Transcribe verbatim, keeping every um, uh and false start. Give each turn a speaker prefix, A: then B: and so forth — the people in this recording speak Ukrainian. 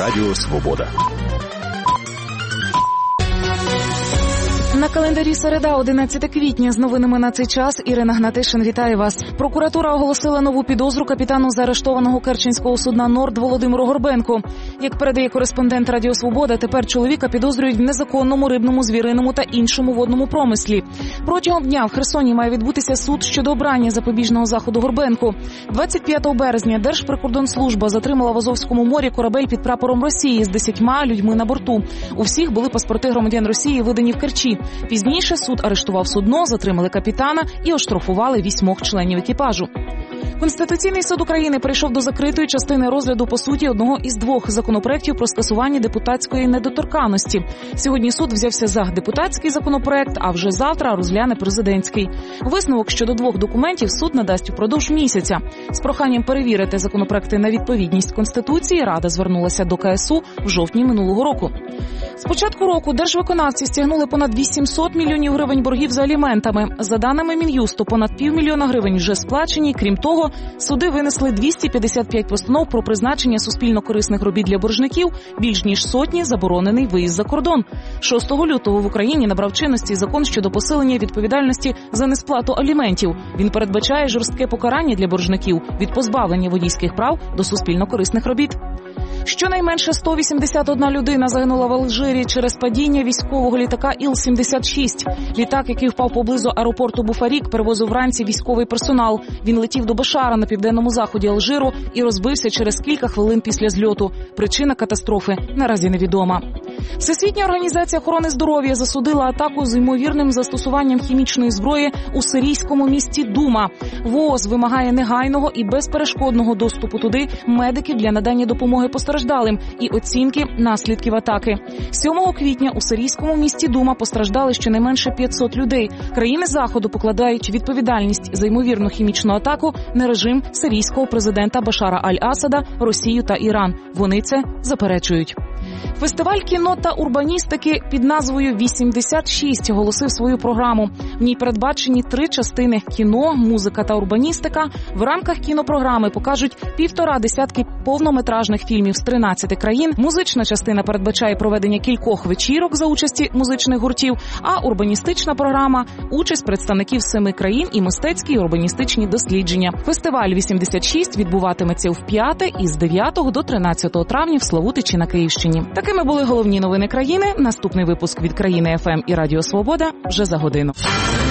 A: Радіо Свобода.
B: На календарі середа, одинадцяте квітня. З новинами на цей час Ірина Гнатишин вітає вас. Прокуратура оголосила нову підозру капітану заарештованого керченського судна «Норд» Володимиру Горбенку. Як передає кореспондент Радіо Свобода, тепер чоловіка підозрюють в незаконному рибному, звіриному та іншому водному промислі. Протягом дня в Херсоні має відбутися суд щодо обрання запобіжного заходу Горбенку. двадцять п'ятого березня Держприкордонслужба затримала в Азовському морі корабель під прапором Росії з десятьма людьми на борту. У всіх були паспорти громадян Росії, видані в Керчі. Пізніше суд арештував судно, затримали капітана і оштрафували вісьмох членів екіпажу. Конституційний суд України перейшов до закритої частини розгляду по суті одного із двох законопроєктів про скасування депутатської недоторканності. Сьогодні суд взявся за депутатський законопроєкт, а вже завтра розгляне президентський. Висновок щодо двох документів суд надасть упродовж місяця. З проханням перевірити законопроєкти на відповідність Конституції Рада звернулася до ка ес у в жовтні минулого року. З початку року держвиконавці стягнули понад вісімсот мільйонів гривень боргів за аліментами. За даними Мін'юсту, понад півмільйона гривень вже сплачені. Крім того, суди винесли двісті п'ятдесят п'ять постанов про призначення суспільно-корисних робіт для боржників, більш ніж сотні заборонений виїзд за кордон. шостого лютого в Україні набрав чинності закон щодо посилення відповідальності за несплату аліментів. Він передбачає жорстке покарання для боржників від позбавлення водійських прав до суспільно-корисних робіт. Щонайменше сто вісімдесят одна людина загинула в Алжирі через падіння військового літака Іл сімдесят шість. Літак, який впав поблизу аеропорту Буфарік, перевозив вранці військовий персонал. Він летів до Башара на південному заході Алжиру і розбився через кілька хвилин після зльоту. Причина катастрофи наразі невідома. Всесвітня організація охорони здоров'я засудила атаку з ймовірним застосуванням хімічної зброї у сирійському місті Дума. ВООЗ вимагає негайного і безперешкодного доступу туди медиків для надання допомоги постраждалим і оцінки наслідків атаки. сьомого квітня у сирійському місті Дума постраждали щонайменше п'ятсот людей. Країни Заходу покладають відповідальність за ймовірну хімічну атаку на режим сирійського президента Башара Аль-Асада, Росію та Іран. Вони це заперечують. Фестиваль кіно та урбаністики під назвою «вісімдесят шість» оголосив свою програму. В ній передбачені три частини – кіно, музика та урбаністика. В рамках кінопрограми покажуть півтора десятки повнометражних фільмів з тринадцяти країн. Музична частина передбачає проведення кількох вечірок за участі музичних гуртів, а урбаністична програма – участь представників семи країн і мистецькі і урбаністичні дослідження. Фестиваль «вісімдесят шість» відбуватиметься вп'яте із дев'ятого до тринадцятого травня в Славутичі на Київщині. Такими були головні новини країни. Наступний випуск від країни еф ем і Радіо Свобода вже за годину.